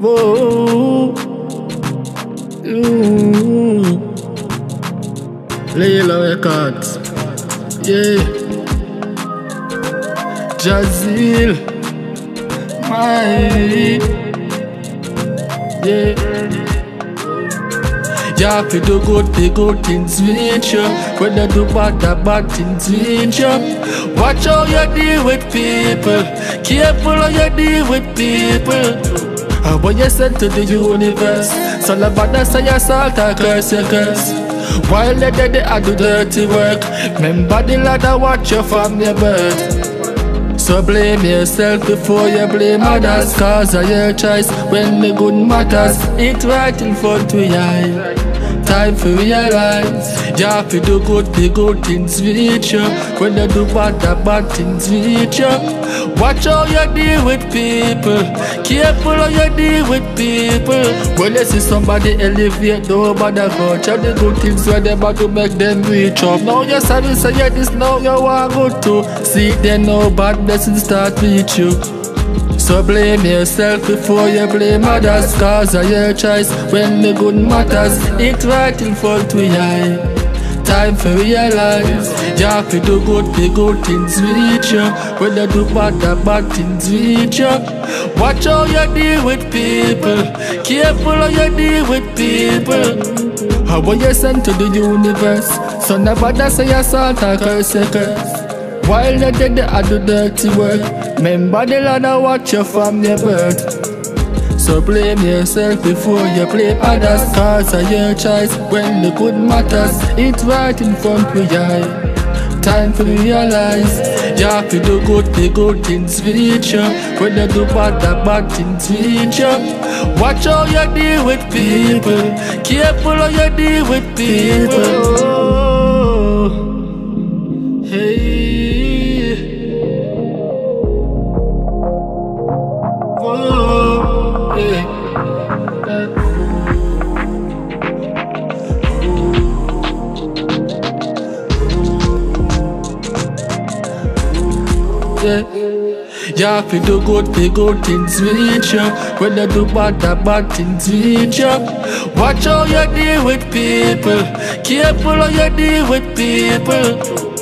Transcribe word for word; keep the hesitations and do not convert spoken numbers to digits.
Whoa. Ooh. Layla Records. Yeah. Jazil. My. Yeah. You have to do good, the good things with you. When you do bad, the bad things with you. Watch how you deal with people. Careful how you deal with people. And what you send to the universe, so the badness say you salt or curse you curse. While they dead, they do dirty work. Remember the lad that watch you from your birth. So blame yourself before you blame others, cause of your choice when the good matters. It's right in front of your eye. Time for realize you have to do good, the good things with you. When you do bad, the bad things with you. Watch how you deal with people. Careful how you deal with people. When you see somebody elevate, don't bother go. Check the good things when they about to make them reach up. Now you sorry, say yeah, this now you want good too. See then no bad blessings start with you. So blame yourself before you blame others, cause of your choice when the good matters. It's right in front of your eye. Time for realize you have to do good, the good things with you. When you do bad, the bad things with you. Watch how you deal with people. Careful how you deal with people. How will you send to the universe? So nobody say you salt or curse you curse. While you dead, they do dirty work. Remember the Lord that watch you from your birth. So blame yourself before you blame others, cause of your choice when the good matters. It's right in front of your eye. Time to realize you have to do good, the good things with you. When you do bad, the bad things with you. Watch how you deal with people. Careful how you deal with people. Oh, hey. Whoa, yeah. Yeah. You have to do good, the good things with you. When you do bad, the bad things with you. Watch how you deal with people. Careful how you deal with people.